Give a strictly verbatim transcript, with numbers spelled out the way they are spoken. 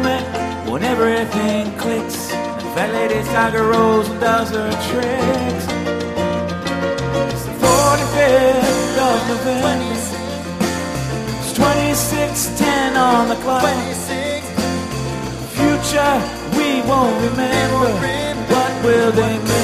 moment when everything clicks and Fat Lady Saga rolls and does her tricks. It's the forty-fifth of November. It's twenty-six ten on the clock. Future we won't remember. What will they make?